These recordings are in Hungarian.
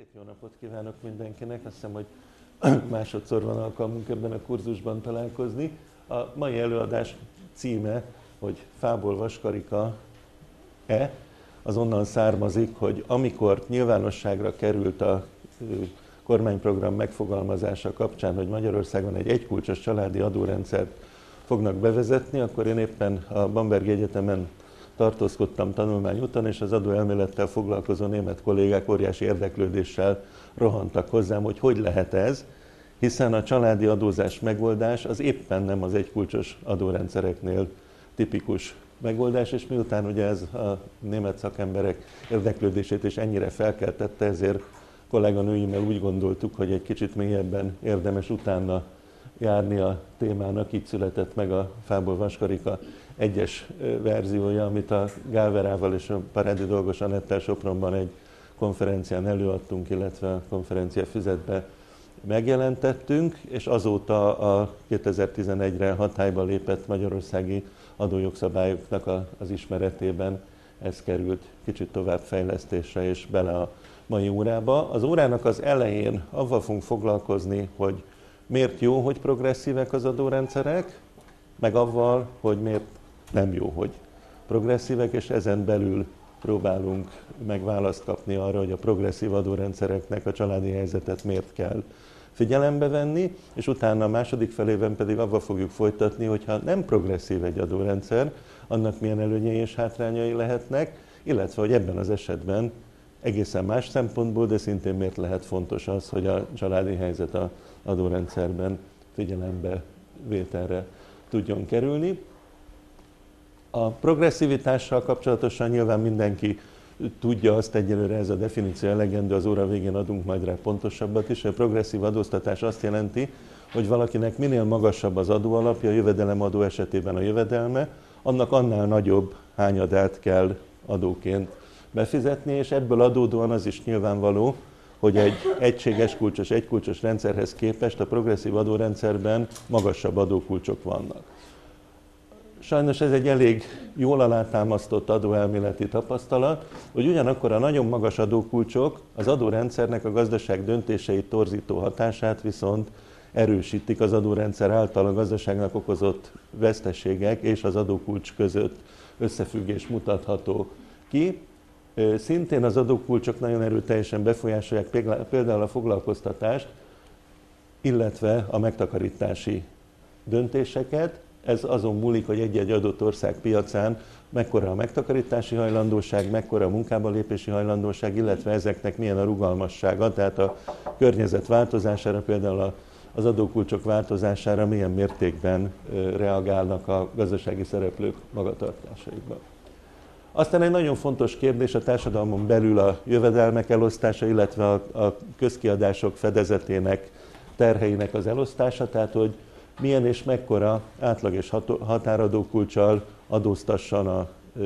Szép jó napot kívánok mindenkinek! Azt hiszem, hogy másodszor van alkalmunk ebben a kurzusban találkozni. A mai előadás címe, hogy Fából vaskarika-e, az onnan származik, hogy amikor nyilvánosságra került a kormányprogram megfogalmazása kapcsán, hogy Magyarországon egy egykulcsos családi adórendszert fognak bevezetni, akkor én éppen a Bambergi Egyetemen tartózkodtam tanulmányúton, és az adóelmélettel foglalkozó német kollégák óriási érdeklődéssel rohantak hozzám, hogy hogy lehet ez, hiszen a családi adózás megoldás az éppen nem az egykulcsos adórendszereknél tipikus megoldás, és miután ugye ez a német szakemberek érdeklődését is ennyire felkeltette, ezért kolléganőimmel úgy gondoltuk, hogy egy kicsit mélyebben érdemes utána járni a témának, így született meg a Fából vaskarika egyes verziója, amit a Gálverával és a Parádi Dolgos Anettel Sopronban egy konferencián előadtunk, illetve a konferencia füzetbe megjelentettünk, és azóta a 2011-re hatályba lépett magyarországi adójogszabályoknak az ismeretében ez került kicsit tovább fejlesztésre és bele a mai órába. Az órának az elején avval fogunk foglalkozni, hogy miért jó, hogy progresszívek az adórendszerek, meg avval, hogy miért nem jó, hogy progresszívek, és ezen belül próbálunk meg választ kapni arra, hogy a progresszív adórendszereknek a családi helyzetet miért kell figyelembe venni, és utána a második felében pedig avval fogjuk folytatni, hogyha nem progresszív egy adórendszer, annak milyen előnyei és hátrányai lehetnek, illetve hogy ebben az esetben egészen más szempontból, de szintén miért lehet fontos az, hogy a családi helyzet az adórendszerben figyelembe vételre tudjon kerülni. A progresszivitással kapcsolatosan nyilván mindenki tudja azt, egyelőre ez a definíció elegendő, az óra végén adunk majd rá pontosabbat is. A progresszív adóztatás azt jelenti, hogy valakinek minél magasabb az adóalapja, a jövedelemadó esetében a jövedelme, annak annál nagyobb hányadát kell adóként befizetni, és ebből adódóan az is nyilvánvaló, hogy egy egységes kulcsos, egykulcsos rendszerhez képest a progresszív adórendszerben magasabb adókulcsok vannak. Sajnos ez egy elég jól alátámasztott adóelméleti tapasztalat, hogy ugyanakkor a nagyon magas adókulcsok az adórendszernek a gazdaság döntéseit torzító hatását viszont erősítik, az adórendszer által a gazdaságnak okozott veszteségek és az adókulcs között összefüggés mutatható ki. Szintén az adókulcsok nagyon erőteljesen befolyásolják például a foglalkoztatást, illetve a megtakarítási döntéseket. Ez azon múlik, hogy egy-egy adott ország piacán mekkora a megtakarítási hajlandóság, mekkora a munkába lépési hajlandóság, illetve ezeknek milyen a rugalmassága, tehát a környezet változására, például az adókulcsok változására milyen mértékben reagálnak a gazdasági szereplők magatartásaikban. Aztán egy nagyon fontos kérdés a társadalmon belül a jövedelmek elosztása, illetve a közkiadások fedezetének, terheinek az elosztása, tehát hogy milyen és mekkora átlag és határadókulccsal adóztasson a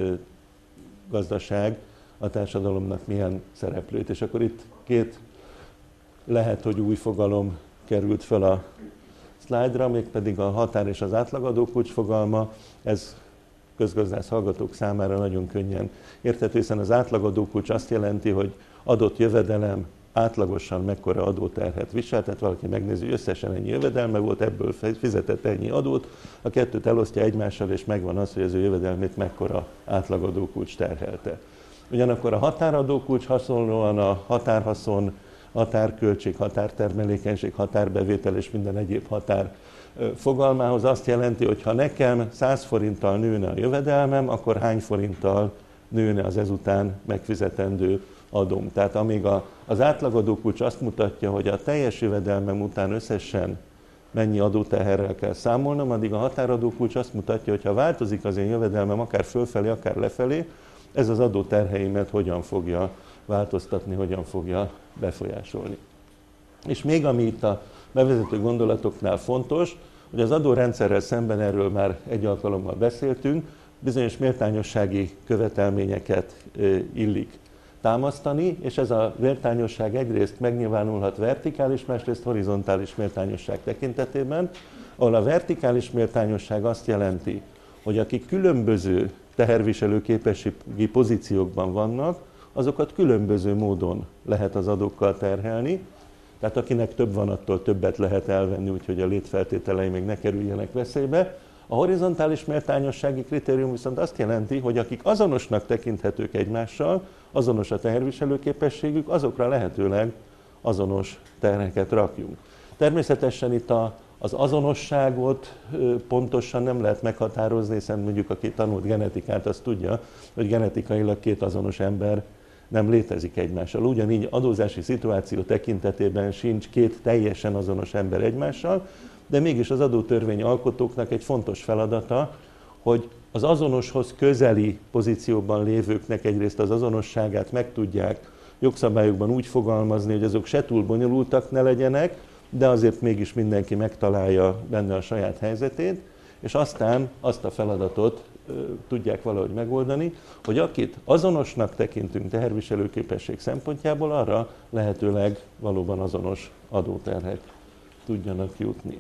gazdaság a társadalomnak milyen szereplőt. És akkor itt két lehet, hogy új fogalom került fel a szlájdra, mégpedig a határ és az átlagadókulcs fogalma. Ez közgazdász hallgatók számára nagyon könnyen érthető, hiszen az átlagadókulcs azt jelenti, hogy adott jövedelem átlagosan mekkora adóterhet visel, tehát valaki megnézi, hogy összesen ennyi jövedelme volt, ebből fizetett ennyi adót, a kettőt elosztja egymással, és megvan az, hogy az ő jövedelmét mekkora átlagadókulcs terhelte. Ugyanakkor a határadókulcs hasonlóan a határhaszon, határköltség, határtermelékenység, határbevétel és minden egyéb határ fogalmához azt jelenti, hogy ha nekem 100 forinttal nőne a jövedelmem, akkor hány forinttal nőne az ezután megfizetendő adóm. Tehát amíg az átlagadókulcs azt mutatja, hogy a teljes jövedelmem után összesen mennyi adóteherrel kell számolnom, addig a határadókulcs azt mutatja, hogy ha változik az én jövedelmem akár fölfelé, akár lefelé, ez az adóterheimet hogyan fogja változtatni, hogyan fogja befolyásolni. És még ami itt a bevezető gondolatoknál fontos, hogy az adórendszerrel szemben, erről már egy alkalommal beszéltünk, bizonyos méltányossági követelményeket illik támasztani, és ez a méltányosság egyrészt megnyilvánulhat vertikális, másrészt horizontális méltányosság tekintetében, ahol a vertikális méltányosság azt jelenti, hogy akik különböző teherviselő képességi pozíciókban vannak, azokat különböző módon lehet az adókkal terhelni. Tehát akinek több van, attól többet lehet elvenni, úgyhogy a létfeltételei még ne kerüljenek veszélybe. A horizontális méltányossági kritérium viszont azt jelenti, hogy akik azonosnak tekinthetők egymással, azonos a teherviselőképességük, azokra lehetőleg azonos terheket rakjunk. Természetesen itt az azonosságot pontosan nem lehet meghatározni, hiszen mondjuk aki tanult genetikát, az tudja, hogy genetikailag két azonos ember nem létezik egymással. Ugyanígy adózási szituáció tekintetében sincs két teljesen azonos ember egymással, de mégis az adótörvény alkotóknak egy fontos feladata, hogy az azonoshoz közeli pozícióban lévőknek egyrészt az azonosságát meg tudják jogszabályokban úgy fogalmazni, hogy azok se túl bonyolultak ne legyenek, de azért mégis mindenki megtalálja benne a saját helyzetét, és aztán azt a feladatot tudják valahogy megoldani, hogy akit azonosnak tekintünk teherviselőképesség szempontjából, arra lehetőleg valóban azonos adóterhek tudjanak jutni.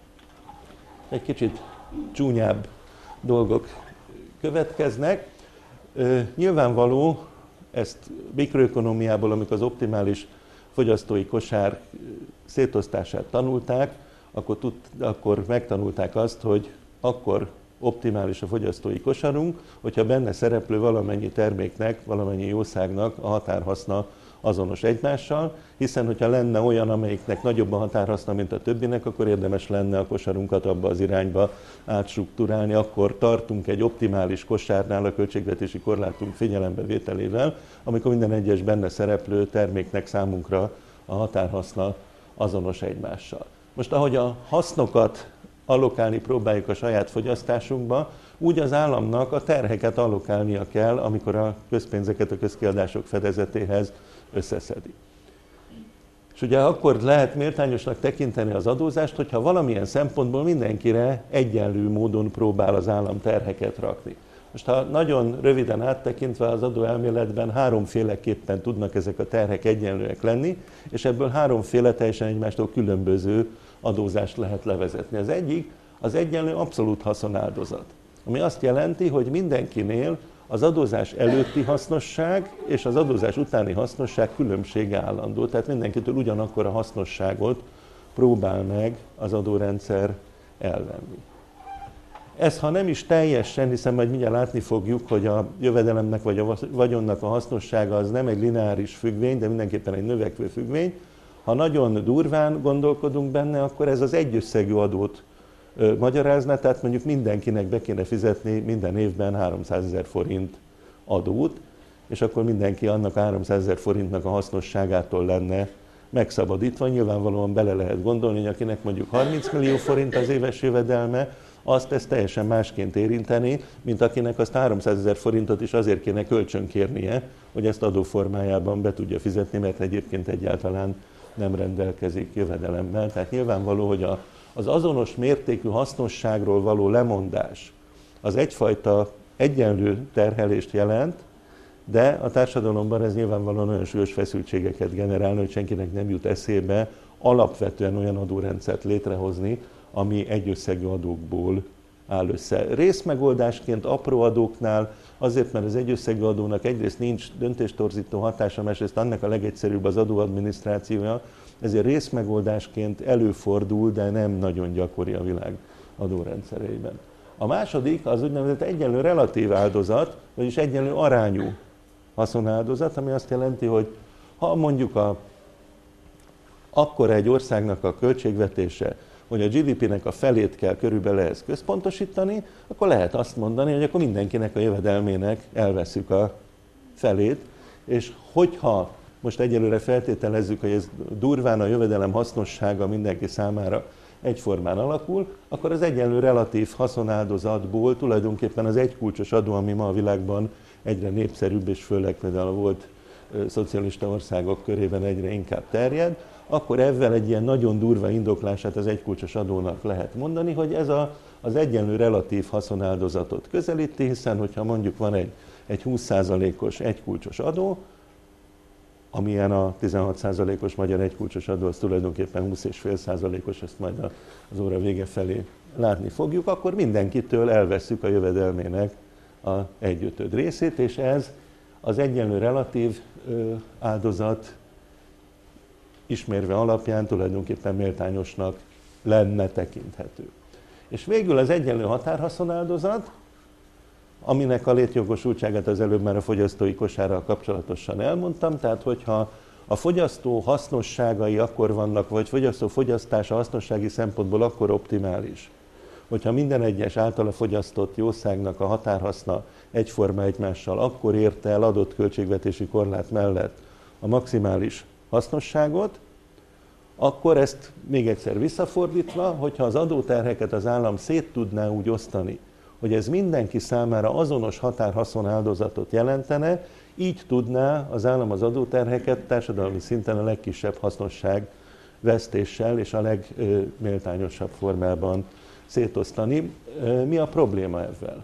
Egy kicsit csúnyább dolgok következnek. Nyilvánvaló, ezt mikroökonómiából, amikor az optimális fogyasztói kosár szétosztását tanulták, akkor megtanulták azt, hogy akkor optimális a fogyasztói kosarunk, hogyha benne szereplő valamennyi terméknek, valamennyi jószágnak a határhaszna azonos egymással, hiszen hogyha lenne olyan, amelyiknek nagyobb a határhaszna, mint a többinek, akkor érdemes lenne a kosarunkat abba az irányba átstruktúrálni, akkor tartunk egy optimális kosárnál a költségvetési korlátunk figyelembevételével, amikor minden egyes benne szereplő terméknek számunkra a határhaszna azonos egymással. Most ahogy a hasznokat allokálni próbáljuk a saját fogyasztásunkba, úgy az államnak a terheket allokálnia kell, amikor a közpénzeket a közkiadások fedezetéhez összeszedi. És ugye akkor lehet méltányosnak tekinteni az adózást, hogyha valamilyen szempontból mindenkire egyenlő módon próbál az állam terheket rakni. Most ha nagyon röviden áttekintve az adóelméletben háromféleképpen tudnak ezek a terhek egyenlőek lenni, és ebből háromféle teljesen egymástól különböző adózást lehet levezetni. Az egyik az egyenlő abszolút haszonáldozat, ami azt jelenti, hogy mindenkinél az adózás előtti hasznosság és az adózás utáni hasznosság különbsége állandó, tehát mindenkitől ugyanakkor a hasznosságot próbál meg az adórendszer elvenni. Ez, ha nem is teljesen, hiszen majd mindjárt látni fogjuk, hogy a jövedelemnek vagy a vagyonnak a hasznossága az nem egy lineáris függvény, de mindenképpen egy növekvő függvény. Ha nagyon durván gondolkodunk benne, akkor ez az egyösszegű adót magyarázna, tehát mondjuk mindenkinek be kéne fizetni minden évben 300 000 forint adót, és akkor mindenki annak 300 000 forintnak a hasznosságától lenne megszabadítva. Nyilvánvalóan bele lehet gondolni, hogy akinek mondjuk 30 millió forint az éves jövedelme, azt ezt teljesen másként érinteni, mint akinek azt 300 000 forintot is azért kéne kölcsönkérnie, hogy ezt adóformájában be tudja fizetni, mert egyébként egyáltalán nem rendelkezik jövedelemmel. Tehát nyilvánvaló, hogy az azonos mértékű hasznosságról való lemondás az egyfajta egyenlő terhelést jelent, de a társadalomban ez nyilvánvalóan olyan súlyos feszültségeket generálna, hogy senkinek nem jut eszébe alapvetően olyan adórendszert létrehozni, ami egyösszegű adókból áll össze. Részmegoldásként apró adóknál, azért, mert az egyösszegű adónak egyrészt nincs döntéstorzító hatása, másrészt annak a legegyszerűbb az adóadminisztrációja, ezért részmegoldásként előfordul, de nem nagyon gyakori a világ adórendszereiben. A második az úgynevezett egyenlő relatív áldozat, vagyis egyenlő arányú haszonáldozat, ami azt jelenti, hogy ha mondjuk akkor egy országnak a költségvetése, hogy a GDP-nek a felét kell körülbelül ehhez központosítani, akkor lehet azt mondani, hogy akkor mindenkinek a jövedelmének elveszük a felét, és hogyha most egyelőre feltételezzük, hogy ez durván a jövedelem hasznossága mindenki számára egyformán alakul, akkor az egyenlő relatív haszonáldozatból tulajdonképpen az egykulcsos adó, ami ma a világban egyre népszerűbb, és főleg például a volt szocialista országok körében egyre inkább terjed, akkor ezzel egy ilyen nagyon durva indoklását az egykulcsos adónak lehet mondani, hogy ez az egyenlő relatív haszonáldozatot közelíti, hiszen hogyha mondjuk van egy 20%-os egykulcsos adó, amilyen a 16%-os magyar egykulcsos adó, az tulajdonképpen 20,5%-os, ezt majd az óra vége felé látni fogjuk, akkor mindenkitől elvesszük a jövedelmének a 1/5 részét, és ez az egyenlő relatív áldozat ismérve alapján tulajdonképpen méltányosnak lenne tekinthető. És végül az egyenlő határhaszonáldozat, aminek a létjogosultságát az előbb már a fogyasztói kosárral kapcsolatosan elmondtam, tehát hogyha a fogyasztó hasznosságai akkor vannak, vagy fogyasztó fogyasztása hasznossági szempontból akkor optimális, hogyha minden egyes általa fogyasztott jószágnak a határhaszna egyforma egymással, akkor érte el adott költségvetési korlát mellett a maximális hasznosságot, akkor ezt még egyszer visszafordítva, hogyha az adóterheket az állam szét tudná úgy osztani, hogy ez mindenki számára azonos határhaszon áldozatot jelentene, így tudná az állam az adóterheket társadalmi szinten a legkisebb hasznosság vesztéssel és a legméltányosabb formában szétosztani. Mi a probléma ezzel?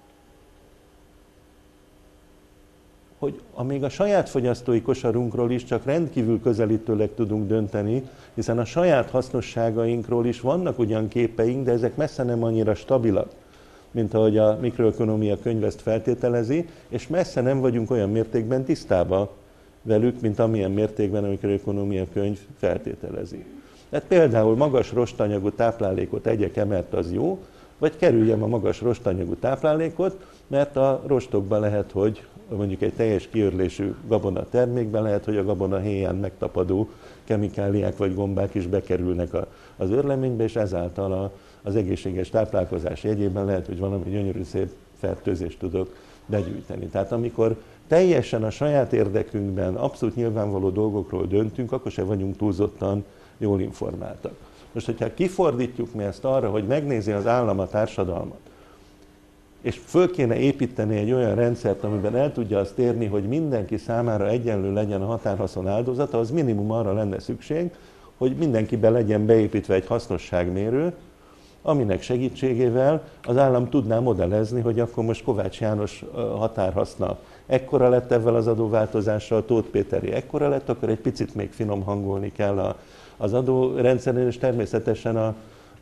Hogy még a saját fogyasztói kosarunkról is csak rendkívül közelítőleg tudunk dönteni, hiszen a saját hasznosságainkról is vannak ugyan képeink, de ezek messze nem annyira stabilak, mint ahogy a mikroökonómia könyv ezt feltételezi, és messze nem vagyunk olyan mértékben tisztában velük, mint amilyen mértékben a mikroökonómia könyv feltételezi. Tehát például magas rostanyagú táplálékot egyek-e, mert az jó, vagy kerüljem a magas rostanyagú táplálékot, mert a rostokban lehet, hogy mondjuk egy teljes kiörlésű gabona termékben lehet, hogy a gabona héján megtapadó kemikáliák vagy gombák is bekerülnek az őrleménybe, és ezáltal az egészséges táplálkozás jegyében lehet, hogy valami gyönyörű szép fertőzést tudok begyűjteni. Tehát amikor teljesen a saját érdekünkben abszolút nyilvánvaló dolgokról döntünk, akkor se vagyunk túlzottan jól informáltak. Most, hogyha kifordítjuk mi ezt arra, hogy megnézi az állam a társadalmat, és föl kéne építeni egy olyan rendszert, amiben el tudja azt érni, hogy mindenki számára egyenlő legyen a határhaszon áldozata, az minimum arra lenne szükség, hogy mindenkibe legyen beépítve egy hasznosságmérő, aminek segítségével az állam tudná modellezni, hogy akkor most Kovács János határhaszna ekkora lett ezzel az adóváltozással, Tóth Péteri ekkora lett, akkor egy picit még finom hangolni kell az adórendszeren, és természetesen a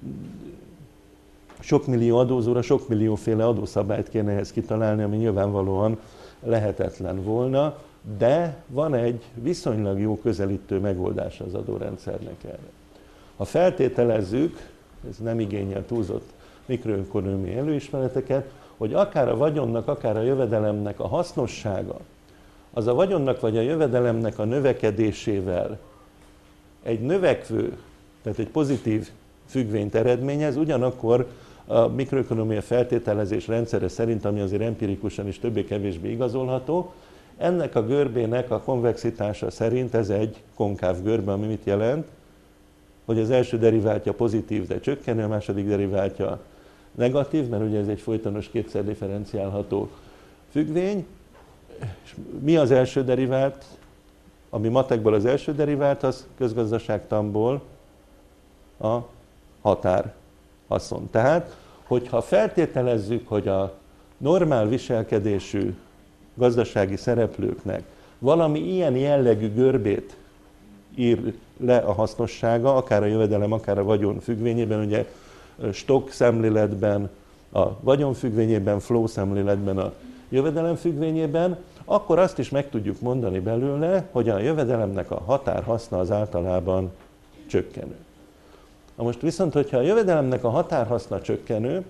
sok millió adózóra sok millióféle adószabályt kéne ehhez kitalálni, ami nyilvánvalóan lehetetlen volna, de van egy viszonylag jó közelítő megoldás az adórendszernek erre. Ha feltételezzük, ez nem igényel túlzott mikroökonómiai előismereteket, hogy akár a vagyonnak, akár a jövedelemnek a hasznossága, az a vagyonnak vagy a jövedelemnek a növekedésével egy növekvő, tehát egy pozitív függvényt eredményez, ugyanakkor a mikroökonómia feltételezés rendszere szerint, ami azért empirikusan is többé-kevésbé igazolható, ennek a görbének a konvexitása szerint ez egy konkáv görbe, ami mit jelent? Hogy az első deriváltja pozitív, de csökkenő, a második deriváltja negatív, mert ugye ez egy folytonos kétszer differenciálható függvény. És mi az első derivált? Ami matekból az első derivált, az közgazdaságtanból a határhaszon. Tehát, hogyha feltételezzük, hogy a normál viselkedésű gazdasági szereplőknek valami ilyen jellegű görbét ír le a hasznossága, akár a jövedelem, akár a vagyon függvényében, ugye stock szemléletben, a vagyon függvényében, flow szemléletben, a jövedelem függvényében, akkor azt is meg tudjuk mondani belőle, hogy a jövedelemnek a határhaszna az általában csökkenő. Na most viszont, hogyha a jövedelemnek a határhaszna csökkenő,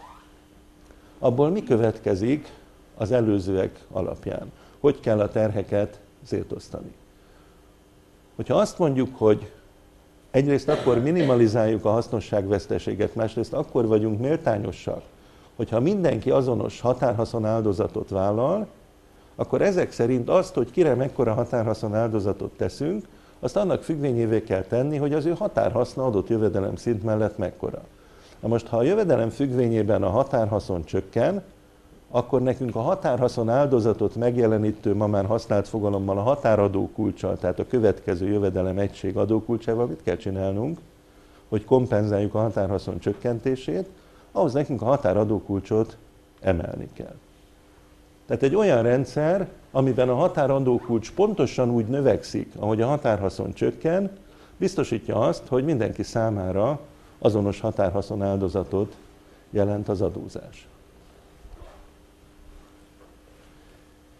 abból mi következik az előzőek alapján? Hogy kell a terheket szétosztani? Hogyha azt mondjuk, hogy egyrészt akkor minimalizáljuk a hasznosságveszteséget, másrészt akkor vagyunk méltányosak, hogyha mindenki azonos határhaszon áldozatot vállal, akkor ezek szerint azt, hogy kire mekkora határhaszon áldozatot teszünk, azt annak függvényévé kell tenni, hogy az ő határhaszna adott jövedelem szint mellett mekkora. Na most, ha a jövedelem függvényében a határhaszon csökken, akkor nekünk a határhaszon áldozatot megjelenítő, ma már használt fogalommal a határadókulccsal, tehát a következő jövedelem egység adókulcsával mit kell csinálnunk, hogy kompenzáljuk a határhaszon csökkentését, ahhoz nekünk a határadókulcsot emelni kell. Tehát egy olyan rendszer, amiben a határadókulcs pontosan úgy növekszik, ahogy a határhaszon csökken, biztosítja azt, hogy mindenki számára azonos határhaszon áldozatot jelent az adózás.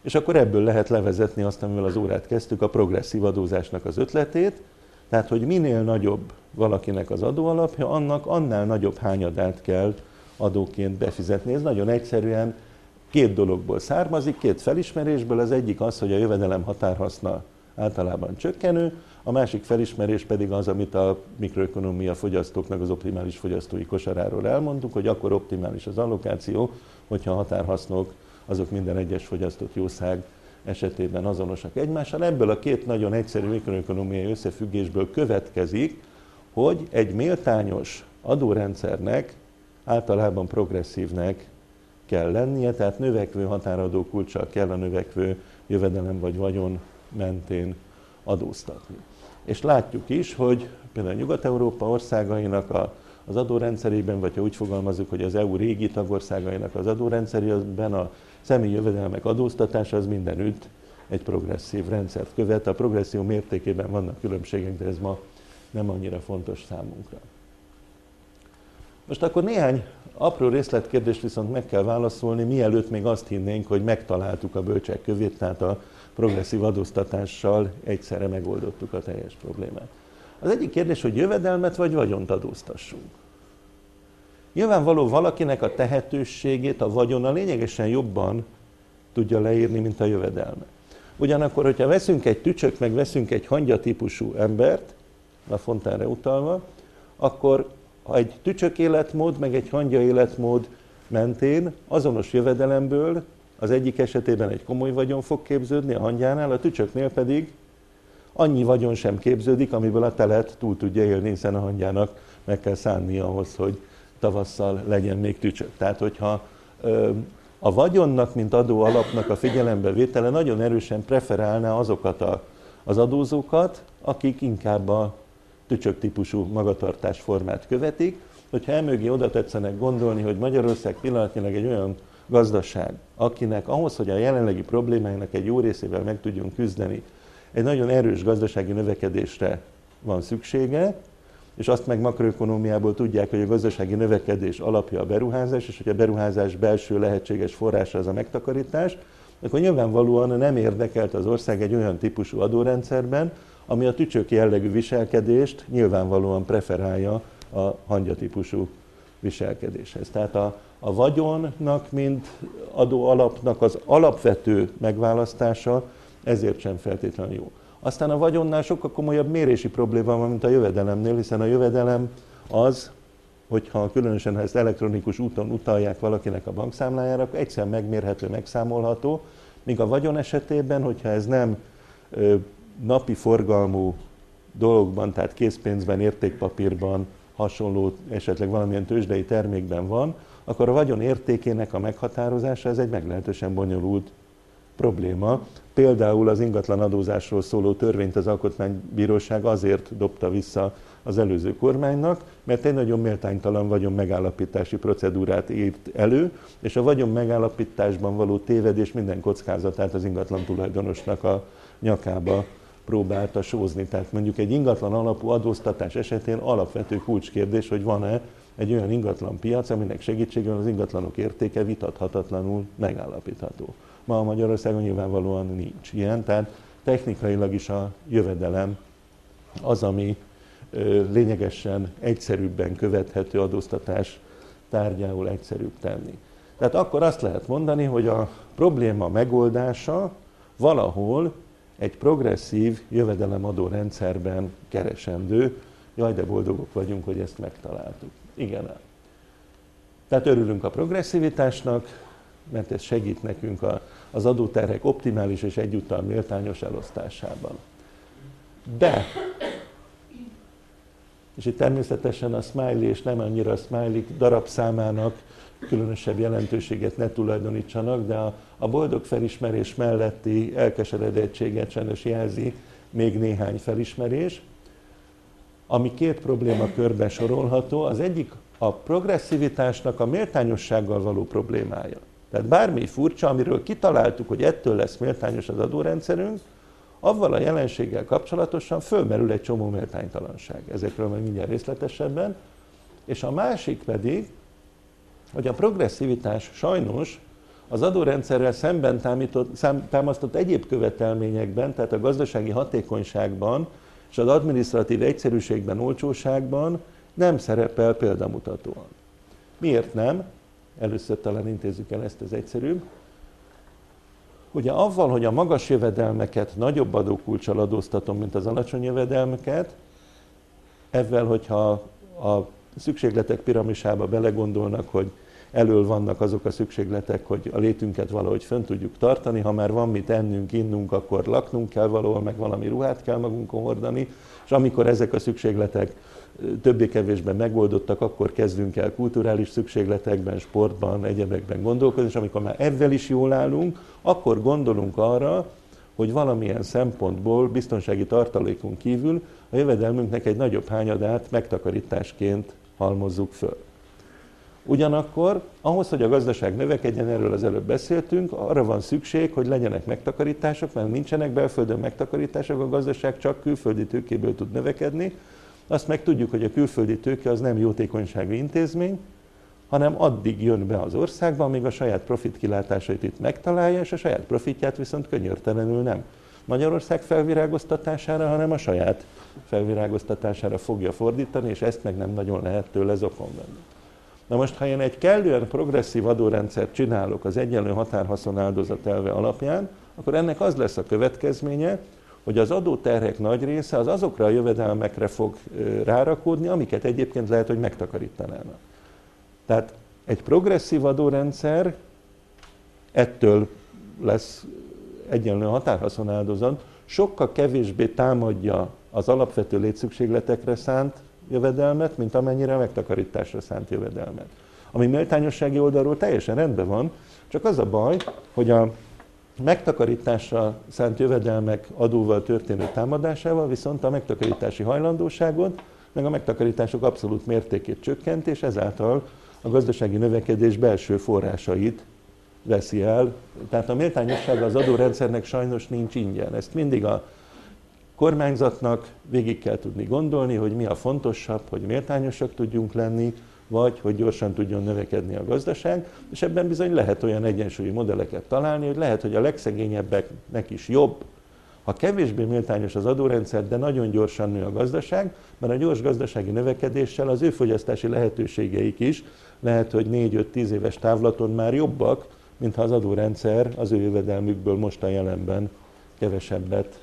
És akkor ebből lehet levezetni azt, amivel az órát kezdtük, a progresszív adózásnak az ötletét, tehát, hogy minél nagyobb valakinek az adóalapja, annak annál nagyobb hányadát kell adóként befizetni. Ez nagyon egyszerűen két dologból származik, két felismerésből. Az egyik az, hogy a jövedelem határhaszna általában csökkenő, a másik felismerés pedig az, amit a mikroökonómia fogyasztóknak az optimális fogyasztói kosaráról elmondtuk, hogy akkor optimális az allokáció, hogyha a határhasznok azok minden egyes fogyasztott jószág esetében azonosak egymással. Ebből a két nagyon egyszerű mikroökonómiai összefüggésből következik, hogy egy méltányos adórendszernek általában progresszívnek kell lennie, tehát növekvő határadó kulccsal kell a növekvő jövedelem vagy vagyon mentén adóztatni. És látjuk is, hogy például Nyugat-Európa országainak az adórendszerében, vagy ha úgy fogalmazunk, hogy az EU régi tagországainak az adórendszerében a személyi jövedelmek adóztatása az mindenütt egy progresszív rendszert követ. A progresszió mértékében vannak különbségek, de ez ma nem annyira fontos számunkra. Most akkor néhány apró részletkérdést viszont meg kell válaszolni, mielőtt még azt hinnénk, hogy megtaláltuk a bölcsek kövét, tehát a progresszív adóztatással egyszerre megoldottuk a teljes problémát. Az egyik kérdés, hogy jövedelmet vagy vagyont adóztassunk. Nyilvánvaló valakinek a tehetőségét a vagyona lényegesen jobban tudja leírni, mint a jövedelme. Ugyanakkor, hogyha veszünk egy tücsök, meg veszünk egy hangya típusú embert, a Fontánra utalva, akkor ha egy tücsök életmód, meg egy hangya életmód mentén azonos jövedelemből az egyik esetében egy komoly vagyon fog képződni, a hangyánál, a tücsöknél pedig annyi vagyon sem képződik, amiből a telet túl tudja élni, hiszen a hangyának meg kell szánnia ahhoz, hogy tavasszal legyen még tücsök. Tehát, hogyha a vagyonnak, mint adó alapnak a figyelembevétele nagyon erősen preferálná azokat az adózókat, akik inkább a tücsök típusú magatartásformát követik. Hogyha emögé oda tetszenek gondolni, hogy Magyarország pillanatnyilag egy olyan gazdaság, akinek ahhoz, hogy a jelenlegi problémáinak egy jó részével meg tudjunk küzdeni, egy nagyon erős gazdasági növekedésre van szüksége, és azt meg makroökonómiából tudják, hogy a gazdasági növekedés alapja a beruházás, és hogy a beruházás belső lehetséges forrása az a megtakarítás, akkor nyilvánvalóan nem érdekelt az ország egy olyan típusú adórendszerben, ami a tücsök jellegű viselkedést nyilvánvalóan preferálja a hangyatípusú viselkedéshez. Tehát a vagyonnak, mint adó alapnak az alapvető megválasztása ezért sem feltétlenül jó. Aztán a vagyonnál sokkal komolyabb mérési probléma van, mint a jövedelemnél, hiszen a jövedelem az, hogyha különösen ha ezt elektronikus úton utalják valakinek a bankszámlájára, akkor egyszer megmérhető, megszámolható, míg a vagyon esetében, hogyha ez nem napi forgalmú dolgokban, tehát készpénzben, értékpapírban, hasonló, esetleg valamilyen tőzsdei termékben van, akkor a vagyon értékének a meghatározása ez egy meglehetősen bonyolult probléma. Például az ingatlanadózásról szóló törvényt az Alkotmánybíróság azért dobta vissza az előző kormánynak, mert egy nagyon méltánytalan vagyon megállapítási procedúrát írt elő, és a vagyon megállapításban való tévedés minden kockázatát az ingatlan tulajdonosnak a nyakába próbálta sózni. Tehát mondjuk egy ingatlan alapú adóztatás esetén alapvető kulcskérdés, hogy van-e egy olyan ingatlan piac, aminek segítségével az ingatlanok értéke vitathatatlanul megállapítható. Ma a Magyarországon nyilvánvalóan nincs ilyen, tehát technikailag is a jövedelem az, ami lényegesen egyszerűbben követhető adóztatás tárgyául egyszerűbb tenni. Tehát akkor azt lehet mondani, hogy a probléma megoldása valahol egy progresszív jövedelemadó rendszerben keresendő. Jaj, de boldogok vagyunk, hogy ezt megtaláltuk. Igen. Tehát örülünk a progresszivitásnak, mert ez segít nekünk az adóterhek optimális és egyúttal méltányos elosztásában. De, és itt természetesen a smiley és nem annyira a smiley darabszámának különösebb jelentőséget ne tulajdonítsanak, de a boldog felismerés melletti elkeseredettséget sajnos jelzi még néhány felismerés, ami két problémakörben sorolható. Az egyik a progresszivitásnak a méltányossággal való problémája. Tehát bármi furcsa, amiről kitaláltuk, hogy ettől lesz méltányos az adórendszerünk, avval a jelenséggel kapcsolatosan fölmerül egy csomó méltánytalanság. Ezekről majd mindjárt részletesebben. És a másik pedig, hogy a progresszivitás sajnos az adórendszerrel szemben támasztott egyéb követelményekben, tehát a gazdasági hatékonyságban és az adminisztratív egyszerűségben, olcsóságban nem szerepel példamutatóan. Miért nem? Először talán intézzük el ezt, az egyszerűbb. Ugye avval, hogy a magas jövedelmeket nagyobb adókulccsal adóztatom, mint az alacsony jövedelmeket, ezzel, hogyha a szükségletek piramisába belegondolnak, hogy elől vannak azok a szükségletek, hogy a létünket valahogy fönn tudjuk tartani, ha már van mit ennünk, innunk, akkor laknunk kell valahol, meg valami ruhát kell magunkon hordani, és amikor ezek a szükségletek többé-kevésbé megoldottak, akkor kezdünk el kulturális szükségletekben, sportban, egyebekben gondolkozni, és amikor már ezzel is jól állunk, akkor gondolunk arra, hogy valamilyen szempontból biztonsági tartalékon kívül a jövedelmünknek egy nagyobb hányadát megtakarításként halmozzuk föl. Ugyanakkor ahhoz, hogy a gazdaság növekedjen, erről az előbb beszéltünk, arra van szükség, hogy legyenek megtakarítások, mert nincsenek belföldön megtakarítások, a gazdaság csak külföldi tőkéből tud növekedni. Azt meg tudjuk, hogy a külföldi tőke az nem jótékonysági intézmény, hanem addig jön be az országba, amíg a saját profit kilátásait itt megtalálja, és a saját profitját viszont könyörtelenül nem Magyarország felvirágoztatására, hanem a saját felvirágoztatására fogja fordítani, és ezt meg nem nagyon lehet tőle zokon venni. Na most, ha én egy kellően progresszív adórendszert csinálok az egyenlő határhaszon áldozat elve alapján, akkor ennek az lesz a következménye, hogy az adóterhek nagy része az azokra a jövedelmekre fog rárakódni, amiket egyébként lehet, hogy megtakarítanának. Tehát egy progresszív adórendszer ettől lesz egyenlő határhaszon áldozat, sokkal kevésbé támadja az alapvető létszükségletekre szánt jövedelmet, mint amennyire a megtakarításra szánt jövedelmet. Ami méltányossági oldalról teljesen rendben van, csak az a baj, hogy a megtakarításra szánt jövedelmek adóval történő támadásával viszont a megtakarítási hajlandóságot, meg a megtakarítások abszolút mértékét csökkent, és ezáltal a gazdasági növekedés belső forrásait veszi el. Tehát a méltányossága az adórendszernek sajnos nincs ingyen. Ezt mindig a kormányzatnak végig kell tudni gondolni, hogy mi a fontosabb, hogy méltányosak tudjunk lenni, vagy hogy gyorsan tudjon növekedni a gazdaság, és ebben bizony lehet olyan egyensúlyi modelleket találni, hogy lehet, hogy a legszegényebbeknek is jobb, ha kevésbé méltányos az adórendszer, de nagyon gyorsan nő a gazdaság, mert a gyors gazdasági növekedéssel az ő fogyasztási lehetőségeik is lehet, hogy 4-5-10 éves távlaton már jobbak, mintha az adórendszer az ő jövedelmükből most a jelenben kevesebbet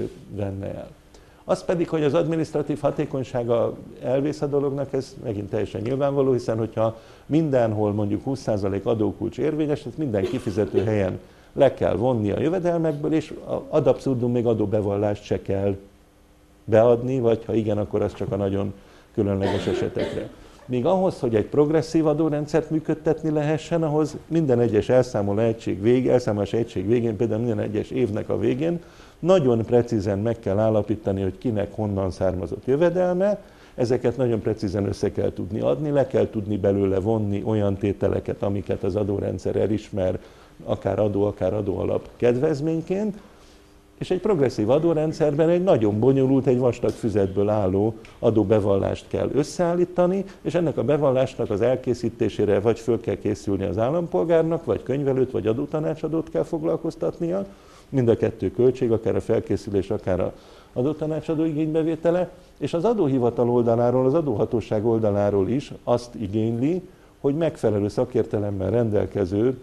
venne el. Az pedig, hogy az adminisztratív hatékonysága elvész a dolognak, ez megint teljesen nyilvánvaló, hiszen hogyha mindenhol mondjuk 20% adókulcs érvényes, tehát minden kifizető helyen le kell vonni a jövedelmekből, és ad abszurdum még adóbevallást se kell beadni, vagy ha igen, akkor az csak a nagyon különleges esetekre. Míg ahhoz, hogy egy progresszív adórendszert működtetni lehessen, ahhoz minden egyes elszámolási egység végén, például minden egyes évnek a végén nagyon precízen meg kell állapítani, hogy kinek honnan származott jövedelme, ezeket nagyon precízen össze kell tudni adni, le kell tudni belőle vonni olyan tételeket, amiket az adórendszer elismer, akár adóalap kedvezményként, és egy progresszív adórendszerben egy nagyon bonyolult, egy vastag füzetből álló adóbevallást kell összeállítani, és ennek a bevallásnak az elkészítésére vagy föl kell készülni az állampolgárnak, vagy könyvelőt, vagy adótanácsadót kell foglalkoztatnia, mind a kettő költség, akár a felkészülés, akár az adótanácsadó igénybevétele, és az adóhivatal oldaláról, az adóhatóság oldaláról is azt igényli, hogy megfelelő szakértelemmel rendelkező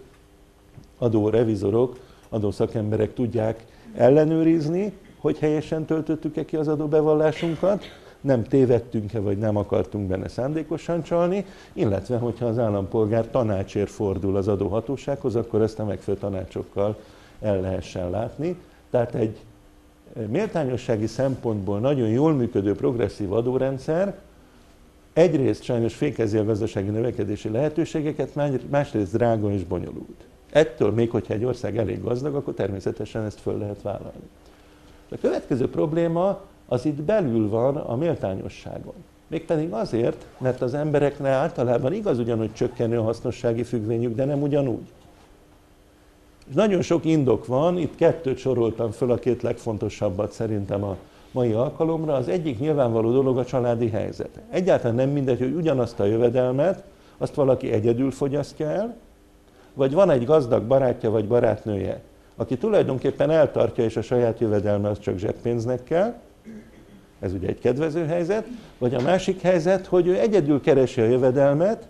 adórevizorok, adószakemberek tudják ellenőrizni, hogy helyesen töltöttük-e ki az adóbevallásunkat, nem tévedtünk-e, vagy nem akartunk benne szándékosan csalni, illetve hogyha az állampolgár tanácsért fordul az adóhatósághoz, akkor ezt a megfelelő tanácsokkal el lehessen látni. Tehát egy méltányossági szempontból nagyon jól működő progresszív adórendszer egyrészt sajnos fékezi a gazdasági növekedési lehetőségeket, másrészt drága és bonyolult. Ettől még, hogyha egy ország elég gazdag, akkor természetesen ezt föl lehet vállalni. A következő probléma az itt belül van a méltányosságon. Mégpedig azért, mert az embereknek általában igaz ugyan, hogy csökkenő a hasznossági függvényük, de nem ugyanúgy. És nagyon sok indok van, itt kettőt soroltam föl, a két legfontosabbat szerintem a mai alkalomra. Az egyik nyilvánvaló dolog a családi helyzet. Egyáltalán nem mindegy, hogy ugyanazt a jövedelmet, azt valaki egyedül fogyasztja el, vagy van egy gazdag barátja vagy barátnője, aki tulajdonképpen eltartja, és a saját jövedelme az csak zseppénznek kell, ez ugye egy kedvező helyzet, vagy a másik helyzet, hogy ő egyedül keresi a jövedelmet,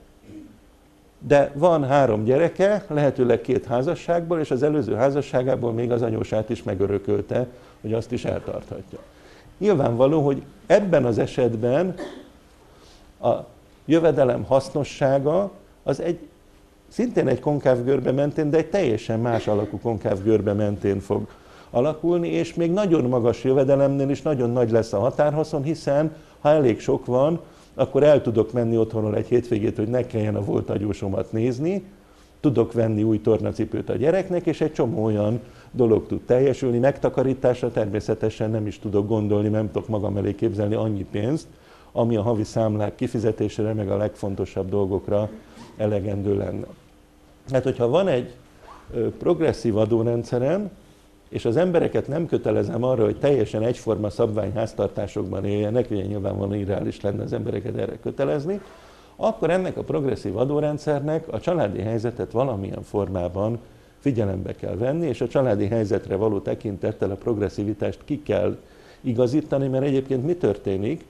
de van 3 gyereke, lehetőleg 2 házasságból, és az előző házasságából még az anyósát is megörökölte, hogy azt is eltarthatja. Nyilvánvaló, hogy ebben az esetben a jövedelem hasznossága az szintén egy konkáv görbe mentén, de egy teljesen más alakú konkáv görbe mentén fog alakulni, és még nagyon magas jövedelemnél is nagyon nagy lesz a határhaszon, hiszen ha elég sok van, akkor el tudok menni otthonról egy hétvégét, hogy ne kelljen a volt agyósomat nézni, tudok venni új tornacipőt a gyereknek, és egy csomó olyan dolog tud teljesülni. Megtakarításra természetesen nem is tudok gondolni, nem tudok magam elé képzelni annyi pénzt, ami a havi számlák kifizetésére, meg a legfontosabb dolgokra elegendő lenne. Hát, hogyha van egy progresszív adórendszerem, és az embereket nem kötelezem arra, hogy teljesen egyforma szabványháztartásokban éljenek, ugye nyilvánvalóan irreális lenne az embereket erre kötelezni, akkor ennek a progresszív adórendszernek a családi helyzetet valamilyen formában figyelembe kell venni, és a családi helyzetre való tekintettel a progresszivitást ki kell igazítani, mert egyébként mi történik?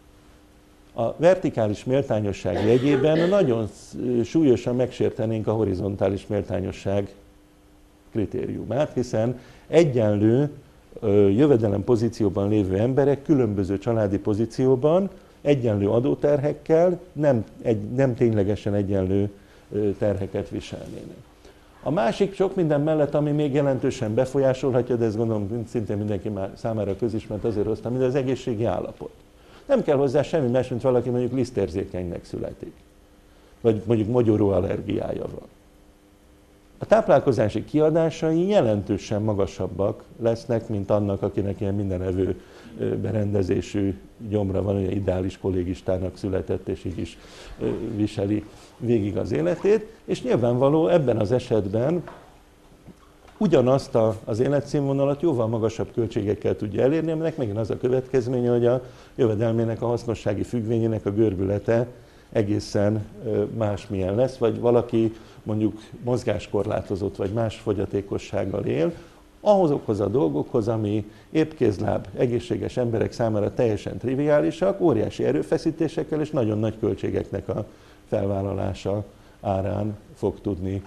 A vertikális méltányosság jegyében nagyon súlyosan megsértenénk a horizontális méltányosság kritériumát, hiszen egyenlő jövedelem pozícióban lévő emberek különböző családi pozícióban egyenlő adóterhekkel nem ténylegesen egyenlő terheket viselnének. A másik sok minden mellett, ami még jelentősen befolyásolhatja, de ezt gondolom szintén mindenki számára közismert, azért hoztam, mint az egészségi állapot. Nem kell hozzá semmi más, mint valaki mondjuk lisztérzékenynek születik, vagy mondjuk mogyoró allergiája van. A táplálkozási kiadásai jelentősen magasabbak lesznek, mint annak, akinek ilyen mindenevő berendezésű gyomra van, hogy ideális kollégistának született, és így is viseli végig az életét. És nyilvánvaló ebben az esetben ugyanazt az életszínvonalat jóval magasabb költségekkel tudja elérni, aminek megint az a következménye, hogy a jövedelmének a hasznossági függvényének a görbülete egészen másmilyen lesz, vagy valaki mondjuk mozgáskorlátozott, vagy más fogyatékossággal él, ahhozokhoz a dolgokhoz, ami éppkézláb egészséges emberek számára teljesen triviálisak, óriási erőfeszítésekkel és nagyon nagy költségeknek a felvállalása árán fog tudni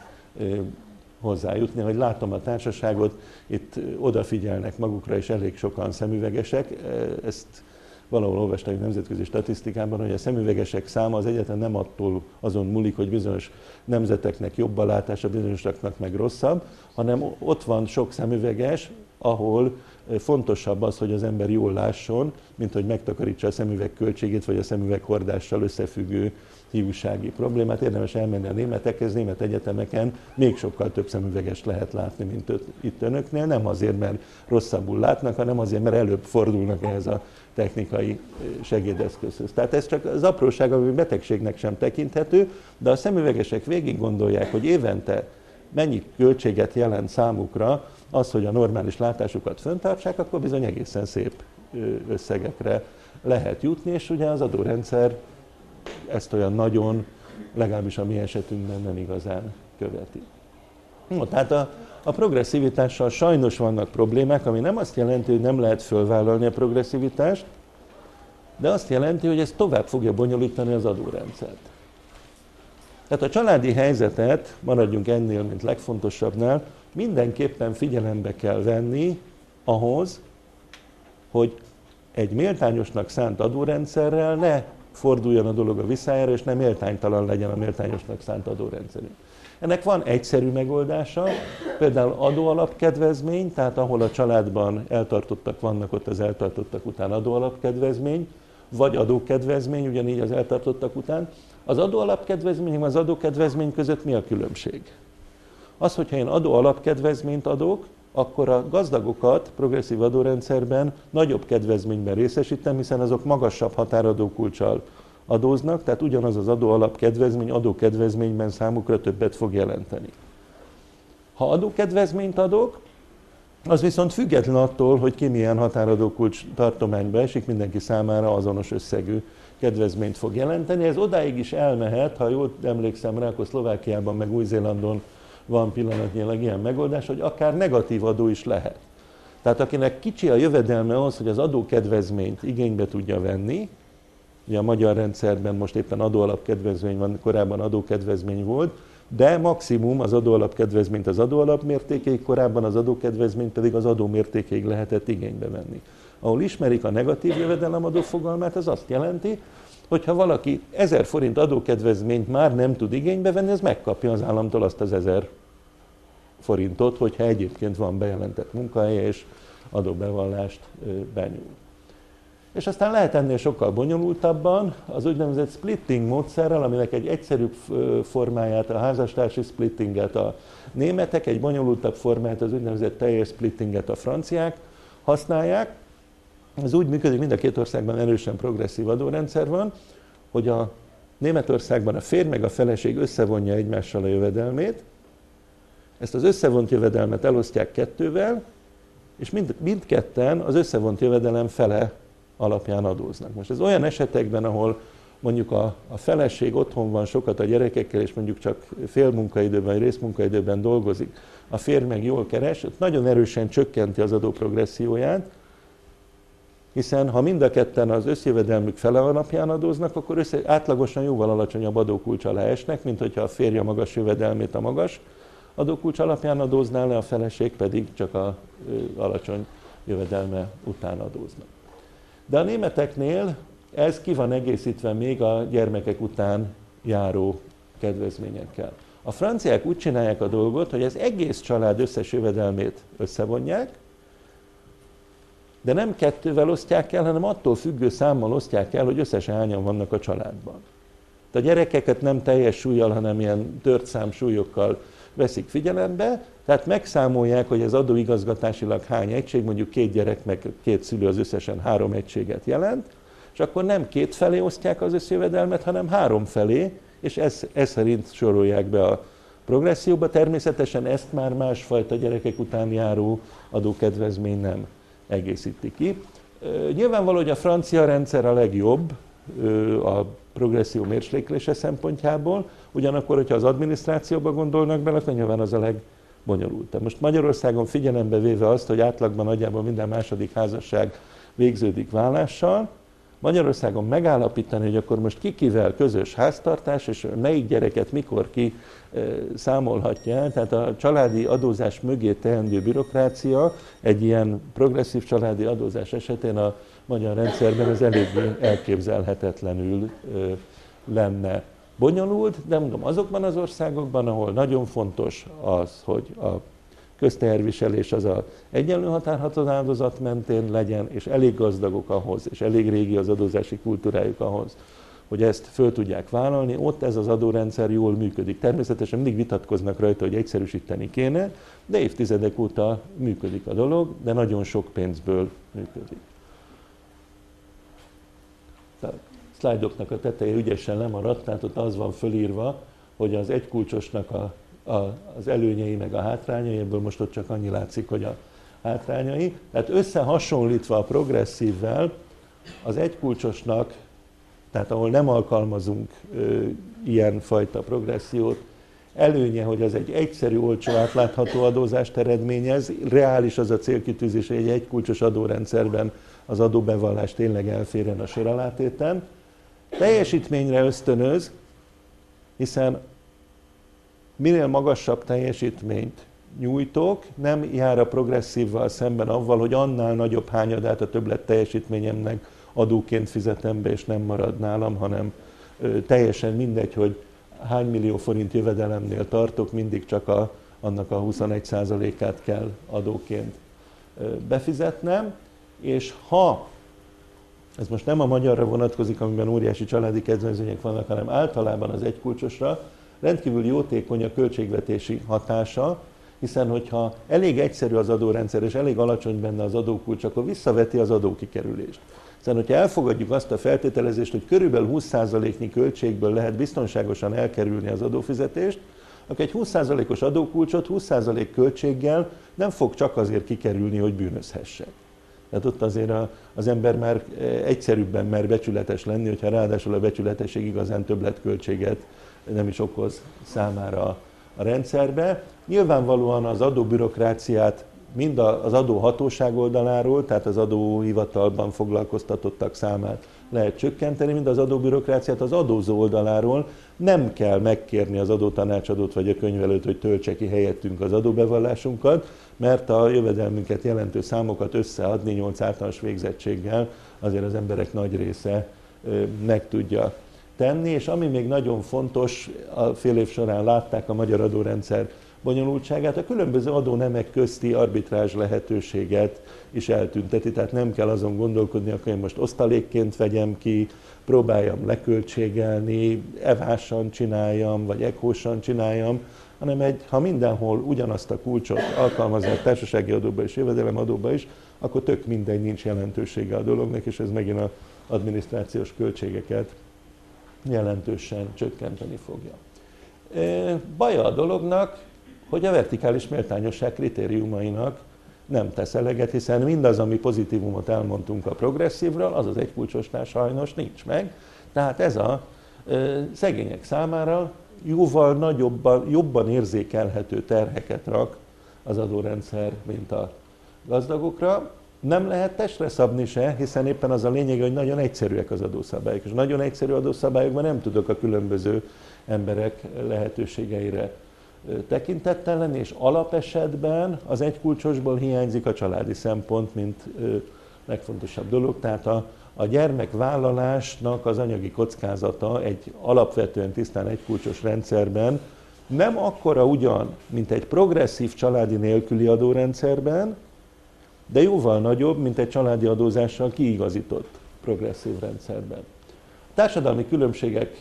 hozzájutni. Hogy látom a társaságot, itt odafigyelnek magukra, és elég sokan szemüvegesek. Ezt valahol olvastam egy nemzetközi statisztikában, hogy a szemüvegesek száma az egyáltalán nem attól azon múlik, hogy bizonyos nemzeteknek jobb a látása, bizonyosaknak meg rosszabb, hanem ott van sok szemüveges, ahol fontosabb az, hogy az ember jól lásson, mint hogy megtakarítsa a szemüveg költségét, vagy a szemüveghordással összefüggő hiúsági problémát. Érdemes elmenni a németekhez, német egyetemeken még sokkal több szemüvegest lehet látni, mint itt önöknél. Nem azért, mert rosszabbul látnak, hanem azért, mert előbb fordulnak ehhez a technikai segédeszközhöz. Tehát ez csak az apróság, ami betegségnek sem tekinthető, de a szemüvegesek végig gondolják, hogy évente mennyi költséget jelent számukra az, hogy a normális látásukat fenntartsák, akkor bizony egészen szép összegekre lehet jutni, és ugye az adórendszer ezt olyan nagyon, legalábbis a mi esetünkben nem igazán követi. No, tehát a progresszivitással sajnos vannak problémák, ami nem azt jelenti, hogy nem lehet fölvállalni a progresszivitást, de azt jelenti, hogy ez tovább fogja bonyolítani az adórendszert. Tehát a családi helyzetet, maradjunk ennél, mint legfontosabbnál, mindenképpen figyelembe kell venni ahhoz, hogy egy méltányosnak szánt adórendszerrel ne forduljon a dolog a visszájára, és nem méltánytalan legyen a méltányosnak szánt adórendszerünk. Ennek van egyszerű megoldása, például adóalapkedvezmény, tehát ahol a családban eltartottak vannak, ott az eltartottak után adóalapkedvezmény, vagy adókedvezmény, ugyanígy az eltartottak után. Az adóalapkedvezmény és az adókedvezmény között mi a különbség? Az, hogyha én adóalapkedvezményt adok, akkor a gazdagokat progresszív adórendszerben nagyobb kedvezményben részesítem, hiszen azok magasabb határadókulccsal adóznak, tehát ugyanaz az adóalapkedvezmény adókedvezményben számukra többet fog jelenteni. Ha adókedvezményt adok, az viszont független attól, hogy ki milyen határadókulcs tartományba esik, mindenki számára azonos összegű kedvezményt fog jelenteni. Ez odáig is elmehet, ha jól emlékszem rá, akkor Szlovákiában meg Új-Zélandon van pillanatnyilag ilyen megoldás, hogy akár negatív adó is lehet. Tehát akinek kicsi a jövedelme ahhoz, hogy az adókedvezményt igénybe tudja venni, ugye a magyar rendszerben most éppen adóalapkedvezmény van, korábban adókedvezmény volt, de maximum az adóalapkedvezményt az adóalap mértékéig, korábban az adókedvezményt pedig az adó mértékéig lehetett igénybe venni. Ahol ismerik a negatív jövedelemadó fogalmát, az azt jelenti, hogy ha valaki 1000 forint adókedvezményt már nem tud igénybe venni, az megkapja az államtól azt az 1000 forintot, hogyha egyébként van bejelentett munkahelye és adóbevallást benyújt. És aztán lehet ennél sokkal bonyolultabban az úgynevezett splitting módszerrel, aminek egy egyszerűbb formáját, a házastársi splittinget a németek, egy bonyolultabb formáját, az úgynevezett teljes splittinget a franciák használják. Ez úgy működik, mind a két országban erősen progresszív adórendszer van, hogy a Németországban a férj meg a feleség összevonja egymással a jövedelmét, ezt az összevont jövedelmet elosztják kettővel, és mindketten az összevont jövedelem fele alapján adóznak. Most ez olyan esetekben, ahol mondjuk a feleség otthon van sokat a gyerekekkel, és mondjuk csak félmunkaidőben vagy részmunkaidőben dolgozik, a férj meg jól keres, ott nagyon erősen csökkenti az adó progresszióját, hiszen ha mind a ketten az összjövedelmük fele alapján adóznak, akkor átlagosan jóval alacsonyabb adókulcs alá esnek, mint hogyha a férj a magas jövedelmét a magas adókulcs alapján adózná le, a feleség pedig csak az alacsony jövedelme után adóznak. De a németeknél ez ki van egészítve még a gyermekek után járó kedvezményekkel. A franciák úgy csinálják a dolgot, hogy az egész család összes jövedelmét összevonják, de nem kettővel osztják el, hanem attól függő számmal osztják el, hogy összesen hányan vannak a családban. A gyerekeket nem teljes súllyal, hanem ilyen tört számsúlyokkal veszik figyelembe, tehát megszámolják, hogy az adóigazgatásilag hány egység, mondjuk 2 gyerek meg 2 szülő az összesen 3 egységet jelent, és akkor nem 2 felé osztják az összjövedelmet, hanem 3 felé, és ez szerint sorolják be a progresszióba. Természetesen ezt már másfajta gyerekek után járó adókedvezmény nem egészíti ki. Nyilvánvaló, hogy a francia rendszer a legjobb a progresszió mérséklése szempontjából, ugyanakkor, hogyha az adminisztrációba gondolnak bele, akkor nyilván az a legbonyolultabb. Most Magyarországon figyelembe véve azt, hogy átlagban nagyjából minden második házasság végződik vállással, Magyarországon megállapítani, hogy akkor most kivel közös háztartás, és melyik gyereket mikor ki számolhatja el, tehát a családi adózás mögé teendő bürokrácia egy ilyen progresszív családi adózás esetén a magyar rendszerben ez eléggé elképzelhetetlenül lenne bonyolult, de mondom, azokban az országokban, ahol nagyon fontos az, hogy a közteherviselés az a egyenlő határhatározat mentén legyen, és elég gazdagok ahhoz, és elég régi az adózási kultúrájuk ahhoz, hogy ezt föl tudják vállalni, ott ez az adórendszer jól működik. Természetesen mindig vitatkoznak rajta, hogy egyszerűsíteni kéne, de évtizedek óta működik a dolog, de nagyon sok pénzből működik. A szlájdoknak a teteje ügyesen lemaradt, tehát ott az van fölírva, hogy az egykulcsosnak az előnyei meg a hátrányai, ebből most ott csak annyi látszik, hogy a hátrányai. Tehát összehasonlítva a progresszívvel, az egykulcsosnak, tehát ahol nem alkalmazunk ilyen fajta progressziót, előnye, hogy az egy egyszerű, olcsó, átlátható adózást eredményez, reális az a célkitűzés, hogy egy egykulcsos adórendszerben az adóbevallás tényleg elférjen a soralátéten. Teljesítményre ösztönöz, hiszen minél magasabb teljesítményt nyújtok, nem jár a progresszívval szemben avval, hogy annál nagyobb hányadát a többlet teljesítményemnek adóként fizetem be, és nem marad nálam, hanem teljesen mindegy, hogy hány millió forint jövedelemnél tartok, mindig csak annak a 21%-át kell adóként befizetnem, és ha, ez most nem a magyarra vonatkozik, amiben óriási családi kedvezmények vannak, hanem általában az egykulcsosra, rendkívül jótékony a költségvetési hatása, hiszen hogyha elég egyszerű az adórendszer, és elég alacsony benne az adókulcs, akkor visszaveti az adókikerülést. Hiszen, hogyha elfogadjuk azt a feltételezést, hogy körülbelül 20%-nyi költségből lehet biztonságosan elkerülni az adófizetést, akkor egy 20%-os adókulcsot 20% költséggel nem fog csak azért kikerülni, hogy bűnözhessek. Tehát ott azért az ember már egyszerűbben mer becsületes lenni, hogyha ráadásul a becsületesség igazán többletköltséget nem is okoz számára a rendszerbe. Nyilvánvalóan az adóbürokráciát mind az adóhatóság oldaláról, tehát az adóhivatalban foglalkoztatottak számát lehet csökkenteni, mind az adóbürokráciát az adózó oldaláról. Nem kell megkérni az adótanácsadót vagy a könyvelőt, hogy töltse ki helyettünk az adóbevallásunkat, mert a jövedelmünket jelentő számokat összeadni 8 általános végzettséggel azért az emberek nagy része meg tudja tenni. És ami még nagyon fontos, a fél év során látták a magyar adórendszer bonyolultságát, a különböző adónemek közti arbitrázs lehetőséget is eltünteti, tehát nem kell azon gondolkodni, akkor én most osztalékként vegyem ki, próbáljam leköltségelni, evásan csináljam, vagy ekhósan csináljam, hanem ha mindenhol ugyanazt a kulcsot alkalmazzák társasági adóba és jövedelemadóba is, akkor tök mindegy, nincs jelentősége a dolognak, és ez megint az adminisztrációs költségeket jelentősen csökkenteni fogja. Baja a dolognak, hogy a vertikális méltányosság kritériumainak nem tesz eleget, hiszen mindaz, ami pozitívumot elmondtunk a progresszívről, az az egykulcsosnál sajnos nincs meg. Tehát ez a szegények számára jóval jobban érzékelhető terheket rak az adórendszer, mint a gazdagokra. Nem lehet testre szabni se, hiszen éppen az a lényeg, hogy nagyon egyszerűek az adószabályok. És nagyon egyszerű adószabályokban nem tudok a különböző emberek lehetőségeire tekintettel lenni, és alapesetben az egykulcsosból hiányzik a családi szempont, mint legfontosabb dolog. Tehát a gyermekvállalásnak az anyagi kockázata egy alapvetően tisztán egykulcsos rendszerben nem akkora ugyan, mint egy progresszív családi nélküli adórendszerben, de jóval nagyobb, mint egy családi adózással kiigazított progresszív rendszerben. A társadalmi különbségek,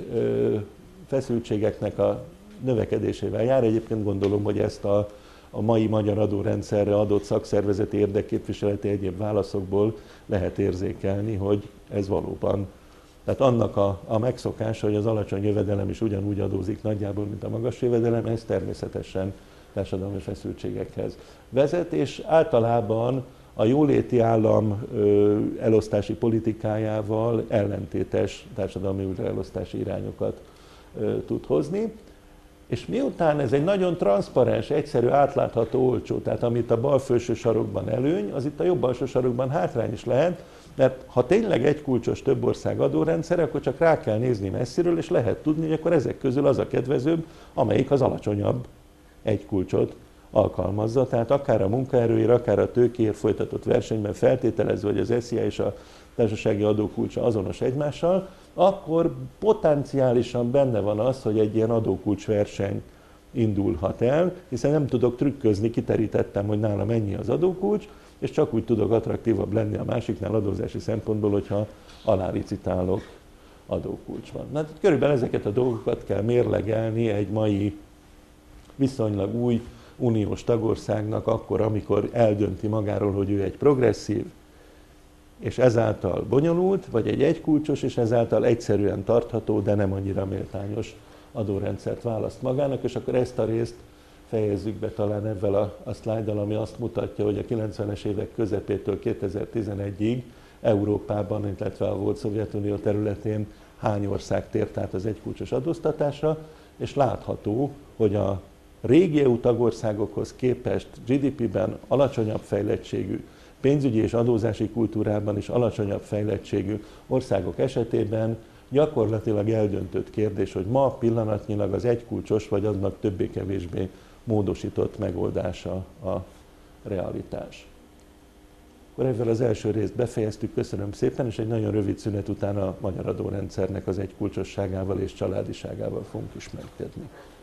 feszültségeknek a növekedésével jár. Egyébként gondolom, hogy ezt a mai magyar adórendszerre adott szakszervezeti érdekképviseleti egyéb válaszokból lehet érzékelni, hogy ez valóban. Tehát annak a megszokása, hogy az alacsony jövedelem is ugyanúgy adózik nagyjából, mint a magas jövedelem, ez természetesen társadalmi feszültségekhez vezet, és általában a jóléti állam elosztási politikájával ellentétes társadalmi újraelosztási irányokat tud hozni. És miután ez egy nagyon transzparens, egyszerű, átlátható, olcsó, tehát amit a bal felső sarokban előny, az itt a jobb alsó sarokban hátrány is lehet, mert ha tényleg egy kulcsos több ország adórendszer, akkor csak rá kell nézni messziről, és lehet tudni, hogy akkor ezek közül az a kedvezőbb, amelyik az alacsonyabb egy kulcsot alkalmazza. Tehát akár a munkaerőért, akár a tőkéért folytatott versenyben feltételezve, hogy az SZIA és a társasági adókulcsa azonos egymással, akkor potenciálisan benne van az, hogy egy ilyen adókulcsverseny indulhat el, hiszen nem tudok trükközni, kiterítettem, hogy nálam ennyi az adókulcs, és csak úgy tudok attraktívabb lenni a másiknál adózási szempontból, hogyha alálicitálok adókulcsban. Na, körülbelül ezeket a dolgokat kell mérlegelni egy mai viszonylag új uniós tagországnak akkor, amikor eldönti magáról, hogy ő egy progresszív, és ezáltal bonyolult, vagy egy egykulcsos, és ezáltal egyszerűen tartható, de nem annyira méltányos adórendszert választ magának, és akkor ezt a részt fejezzük be talán ezzel a szlájddal, ami azt mutatja, hogy a 90-es évek közepétől 2011-ig Európában, illetve a volt Szovjetunió területén hány ország tért át az egykulcsos adóztatásra, és látható, hogy a régi EU tagországokhoz képest GDP-ben alacsonyabb fejlettségű, pénzügyi és adózási kultúrában is alacsonyabb fejlettségű országok esetében gyakorlatilag eldöntött kérdés, hogy ma pillanatnyilag az egykulcsos vagy annak többé-kevésbé módosított megoldása a realitás. Akkor ezzel az első részt befejeztük, köszönöm szépen, és egy nagyon rövid szünet után a magyar adórendszernek az egykulcsosságával és családiságával fogunk ismerkedni.